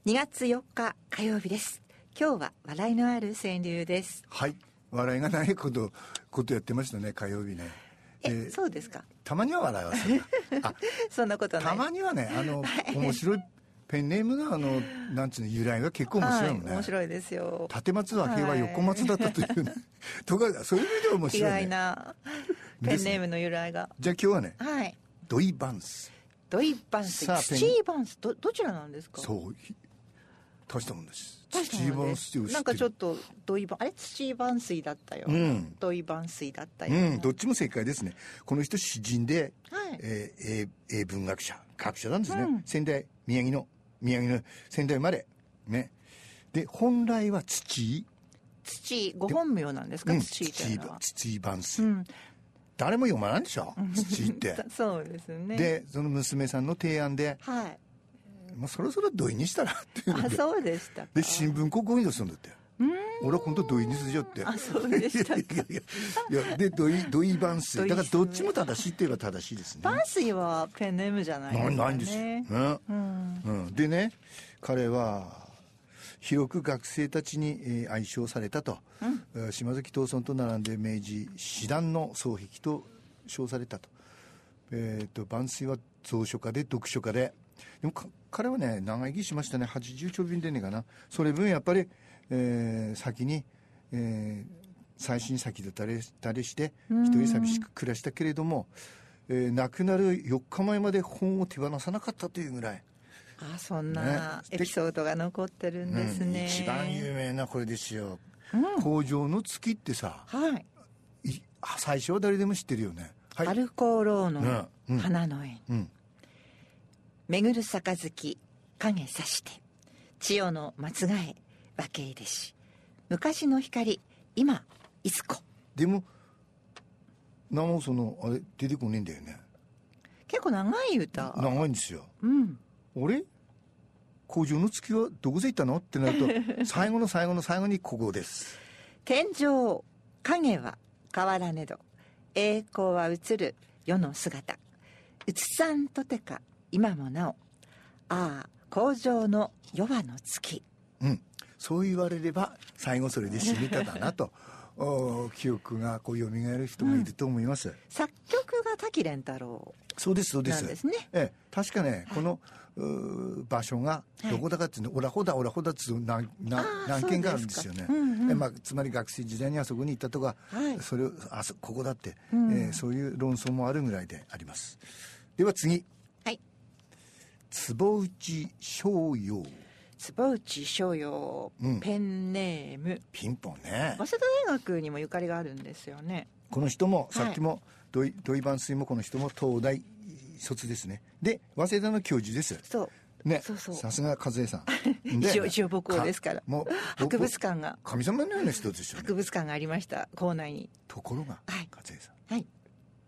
2月4日火曜日です。今日は笑いのある川柳です。 はい、笑いがないことやってましたね、火曜日ね。 そうですか。 たまには笑いはする。 そんなことない。 たまにはね、面白いペンネームのなんつうの由来が結構面白いもんね。 面白いですよ。 立松は平は横松だったというね。とか、そういう意味では面白いね。 意外なペンネームの由来が。 じゃあ今日はね、 はい。 ドイバンス。 ドイバンス。土井バンス。どちらなんですか？ そう。大したもんです。 土井バンスってなんかちょっと土井バン、土井バン水だったよ。土井バン水だったよ。 どっちも正解ですね。この人詩人で、 はい、 英文学者なんですね。宮城の仙台生まれ。ね。で、本来は土井、 ご本名なんですか？土井っていうのは。 土井バン水。誰も読まないんでしょ、土井って。 そうですね。 で、その娘さんの提案で、 はい。 もうそろそろ土井にしたらっていうので。 そうでしたか。 で、新聞広告に出すんだって。俺は今度土井にするよって。 そうでしたか。 いや、で、土井万水。だからどっちも正しいって言えば正しいですね。 万水はペンネームじゃないですかね。 ないんですよ。でね、彼は、広く学生たちに愛称されたと。島崎藤村と並んで明治師団の双璧と称されたと。万水は蔵書家で読書家で、でも彼はね、長生きしましたね。80ちょびんでねえかな。それ分やっぱり、先に、最新先だったりして、一人寂しく暮らしたけれども、亡くなる4日前まで本を手放さなかったというぐらい。 そんなエピソードが残ってるんですね。 一番有名なこれですよ。工場の月ってさ、 はい。 最初は誰でも知ってるよね。はい。 アルコーローの花の縁。巡る杯影さして、千代の松ヶ江分け入れし、昔の光今いつこ。 でも何もあれ出てこねえんだよね。 結構長い歌。 長いんですよ。あれ工場の月はどこで行ったのってなると最後の最後にここです。 天井影は変わらねど、栄光は映る世の姿、映さんとてか今もなお、工場の夜はの月。 そう言われれば最後それで締めただなと記憶が蘇る人がいると思います。 作曲が滝廉太郎。 そうですなんですね。 確かね、この場所がどこだかっていうの、オラホダっていう何件かあるんですよね。つまり学生時代にあそこに行ったとか、それをここだって、そういう論争もあるぐらいであります。では次。 はい。 坪内逍遥。 坪内逍遥、ペンネームピンポンね。 早稲田大学にもゆかりがあるんですよね。 この人もさっきも土井万水もこの人も東大卒ですね。で早稲田の教授です。 そうね。さすが和江さん。 一応母校ですから。もう博物館が神様のような人ですよね。 博物館がありました校内に。 ところが、和江さん。 はい。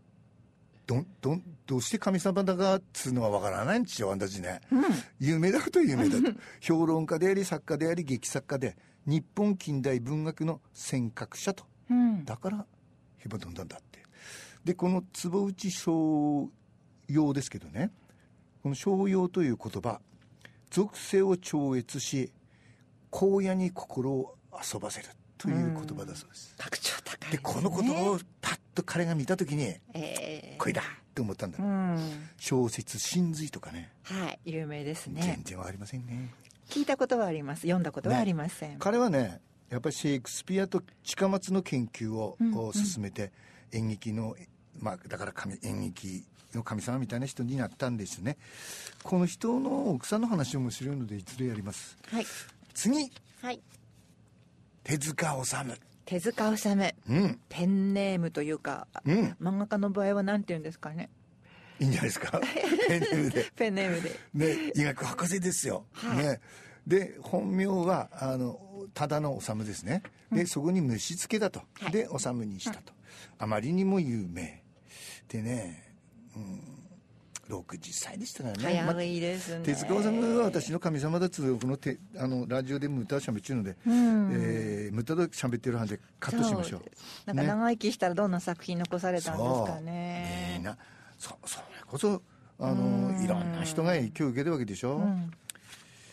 どうして神様だかっつうのはわからないんですよ、私ね。有名だと有名だと。評論家であり作家であり劇作家で、日本近代文学の先駆者と。だからへば飛んだんだって。で、この坪内逍遥ですけどね、この逍遥という言葉、属性を超越し荒野に心を遊ばせるという言葉だそうです。 格調高いですね。 で、この言葉をパッと彼が見たときに、これだって思ったんだ。小説真髄とかね。 はい、有名ですね。 全然わかりませんね。 聞いたことはあります。読んだことはありません。 彼はね、やっぱりシェイクスピアと近松の研究を進めて、演劇のだから演劇の神様みたいな人になったんですね。この人の奥さんの話面白いのでいずれやります。 はい。 次。 はい。 手塚治虫。 手塚治虫。ペンネームというか、漫画家の場合はなんて言うんですかね。 いいんじゃないですか。ペンネームで。 ペンネームで。 ね、医学博士ですよ。ね。で、本名は、ただの治ですね。で、そこに虫付けだと。で、治にしたと。あまりにも有名。でね、60歳でしたからね。 早いですね。 手塚治虫は私の神様だっつう、このラジオでムタしゃべっちゅうので、ムタとしゃべってるはんでカットしましょう。 なんか長生きしたらどんな作品残されたんですかね。 それこそ、いろんな人が影響を受けるわけでしょ。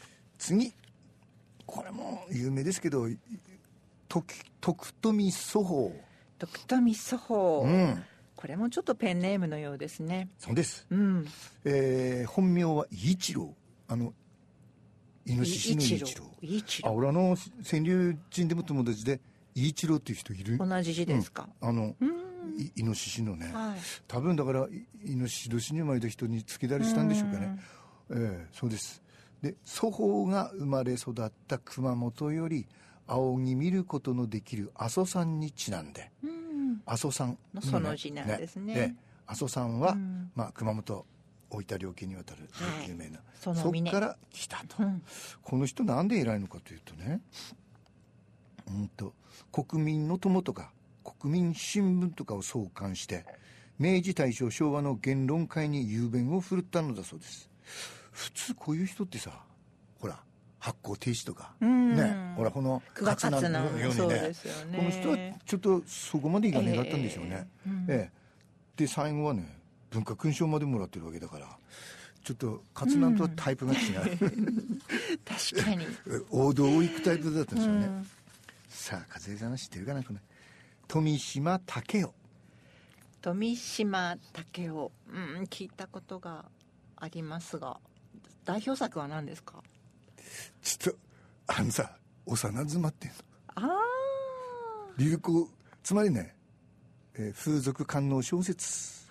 次これも有名ですけど徳富祖法。 徳富祖法、 うん、 これもちょっとペンネームのようですね。 そうです、 うん、 本名はイ一郎、イノシシのイ一郎。俺川柳人でも友達でイ一郎っていう人いる。 同じ字ですか。 イノシシのね、 はい、 多分だからイノシシ年に生まれた人につけたりしたんでしょうかね。そうです。で祖法が生まれ育った熊本より仰ぎ見ることのできる阿蘇山にちなんで、阿蘇山のその字なんですね。 阿蘇山は、熊本大分両県にわたる有名な、そこから来たと、この人なんで偉いのかというとね、国民の友とか国民新聞とかを創刊して明治大正昭和の言論会に雄弁を振るったのだそうです。普通こういう人ってさ、ほら発行停止とか、ね、ほらこの勝南のようにね、 この人はちょっとそこまでいかねえかったんでしょうね。で最後はね文化勲章までもらってるわけだから、ちょっと勝南とはタイプが違う、 確かに王道を行くタイプだったんですよね。さあ和江さんは知ってるかな、この富島武雄。 富島武雄、聞いたことがありますが、代表作は何ですか？ ちょっとさ、幼妻っていうの、 あ流行、つまりね、風俗官能小説。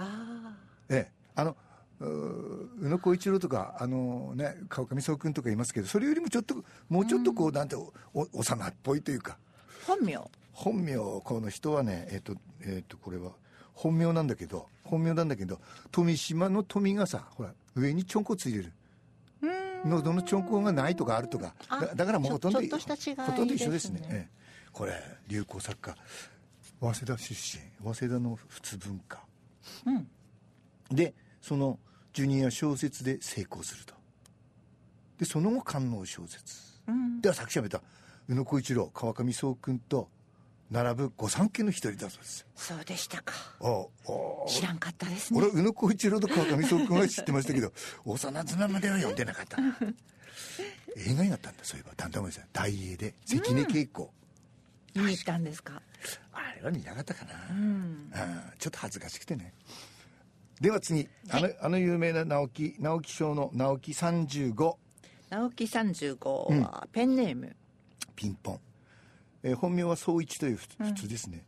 宇野浩一郎とか川上宗君とかいますけど、それよりももうちょっとこう、なんて幼っぽいというか、 本名この人はねこれは本名なんだけど富島の富がさ、ほら上にちょんこついてる、喉のちょんこがないとかあるとか、だからもうほとんど一緒ですね。これ流行作家、早稲田出身、早稲田の普通文化、でそのジュニア小説で成功すると。でその後官能小説、では作者は宇野浩一郎、川上宗君と並ぶ御三家の一人だそうです。 そうでしたか。知らんかったですね。 俺宇野浩一郎と川上宗君は知ってましたけど幼妻までは読んでなかった映画になったんだ、そういえば。だんだん思い出した。大英で関根恵子、 見に行ったんですか？ あれは見なかったかな、ちょっと恥ずかしくてね。では次、有名な直木賞の直木35。 直木35はペンネーム、 ピンポン。本名は宗一という普通ですね。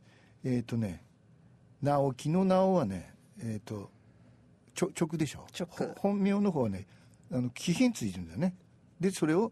直木の直はね、直でしょ。本名の方はね、気品ついてるんだよね。でそれを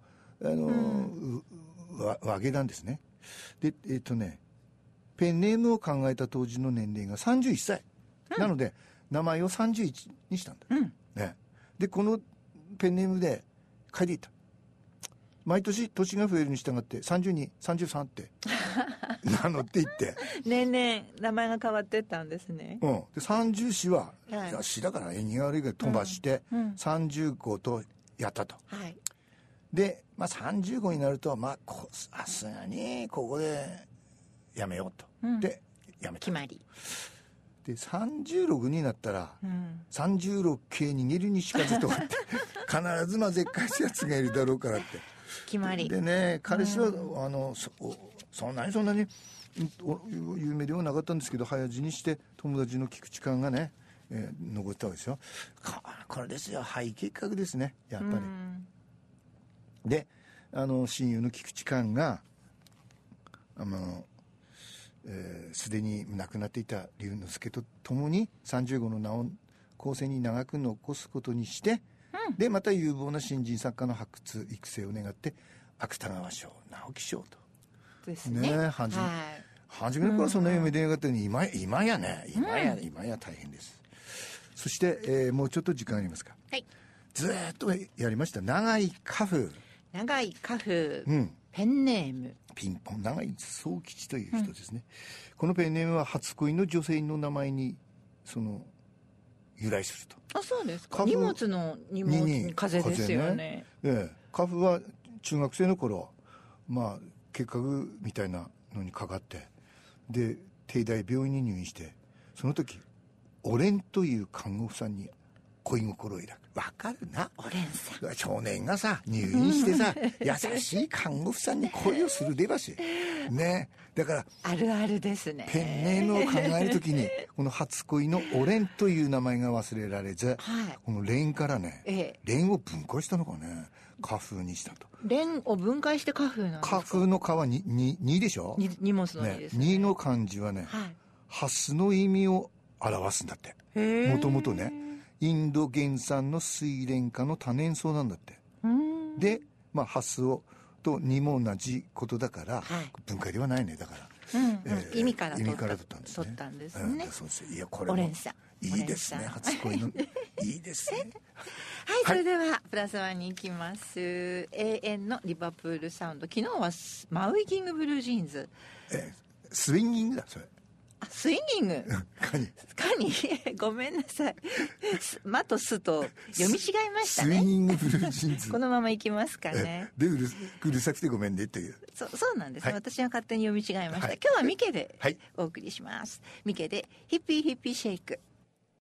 和げなんですね。でペンネームを考えた当時の年齢が31歳、なので名前を31にしたんだ、でこのペンネームで書いていった。毎年年が増えるに従って32、33って名乗っていって年々名前が変わってったんですね。 で30詩は、詩だから縁起が悪いから飛ばして、35とやったと、で、35になるとさすがにここでやめようと、でやめた。 決まりで36になったら、36系逃げるにしかずとかって必ず絶海すやつがいるだろうからって決まりでね、彼氏は、そんなに有名ではなかったんですけど、早死にして友達の菊池寛がね、残ったわけですよ。これですよ、肺結核ですね、やっぱり。で親友の菊池寛がすでに亡くなっていた龍之介と共に35の名を後世に長く残すことにして、でまた有望な新人作家の発掘育成を願って芥川賞、直木賞とですね。 初めからそんな夢でなかったのに、今や大変です。そして、もうちょっと時間ありますか。ずっとやりました長井家風。 ペンネームピンポン、長井宗吉という人ですね。このペンネームは初恋の女性の名前に由来すると。 そうですか。荷物に風ですよね。 家風は中学生の頃、結核みたいなのにかかって、で帝大病院に入院して、その時オレンという看護婦さんに恋心を抱く。わかるな。 オレンさん。 少年がさ入院してさ優しい看護婦さんに恋をするでばしね。だからあるあるですね。 ペンネームを考えるときにこの初恋のオレンという名前が忘れられず、このレンからね、レンを分解したのかね、花風にしたと。 レンを分解して花風なんですか。 花風の花は 2でしょ。 荷物の2ですね。 2の漢字はね、ハスの意味を表すんだって。もともとねインド原産の水蓮花の多年草なんだって。で、ハスをと2も同じことだから、分解ではないね。だから、 意味から取ったんですね。 取ったんですね。 そうです。いやこれもオレンさんいいですね。初恋のいいですね。 はい、それではプラスワンに行きます。永遠のリバプールサウンド。昨日はマウイキングブルージーンズ。 スインギングだそれ。 スインギング。 カニごめんなさい。マとスと読み違いましたね。 スイングブルージーンズ。 このままいきますかね。 でうるさくてごめんねっていう。 そうなんですね、私は勝手に読み違いました。今日はミケでお送りします。ミケでヒッピーヒッピーシェイク。